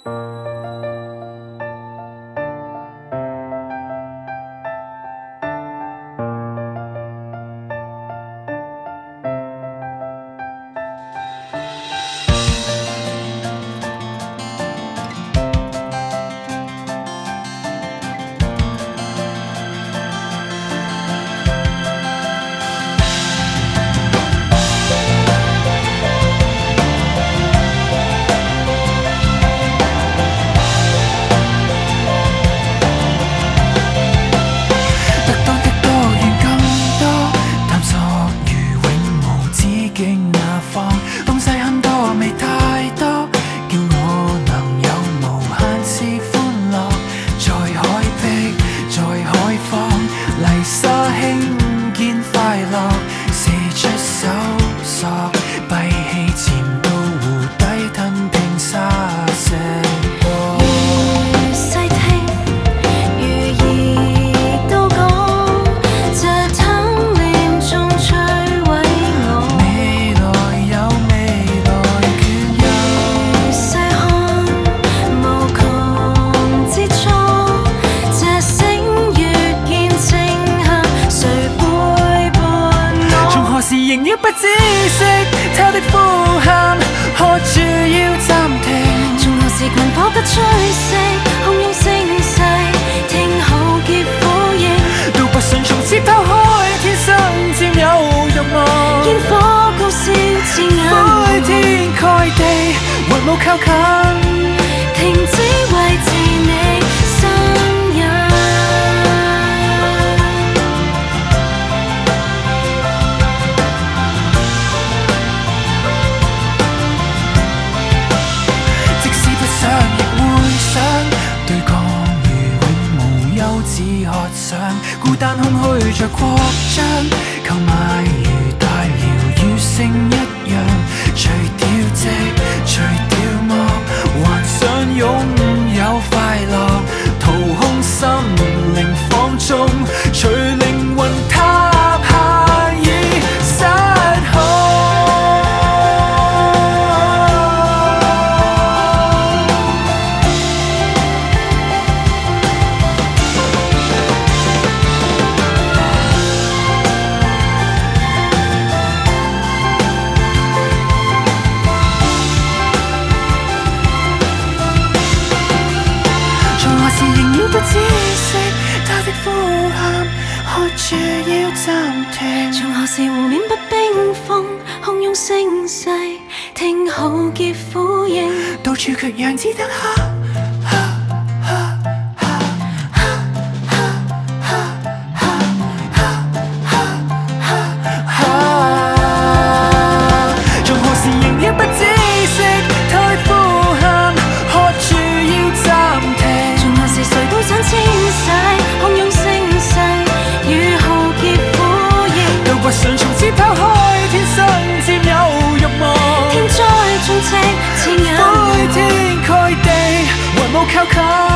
仍要不止息他的呼喊，喝住要暫停。 從何時群火不吹熄，洶湧聲勢，聽號劫呼應。 道不順從此拋開，天生佔有慾望。 煙火高燒刺眼， 灰天蓋地，還無靠近。 停止維持你身影。 渴想孤單空虛着擴張，購買如大療愈性一樣，除掉寂，除掉寞，幻想擁有快樂，掏空心靈放縱，隨靈魂塌下已失控。不止息他的呼喊，喝住要暫停。 從何時湖面不冰封，洶湧聲勢，聽號劫呼應。 到處卻讓子彈從何時仍要不止息他的呼喊，喝住要暫停。 從何時誰都想遷徙，洶湧聲勢，與浩劫呼應。 道不順從此拋開，天生佔有慾望。 天災充斥刺眼， 灰天蓋地，還無靠近。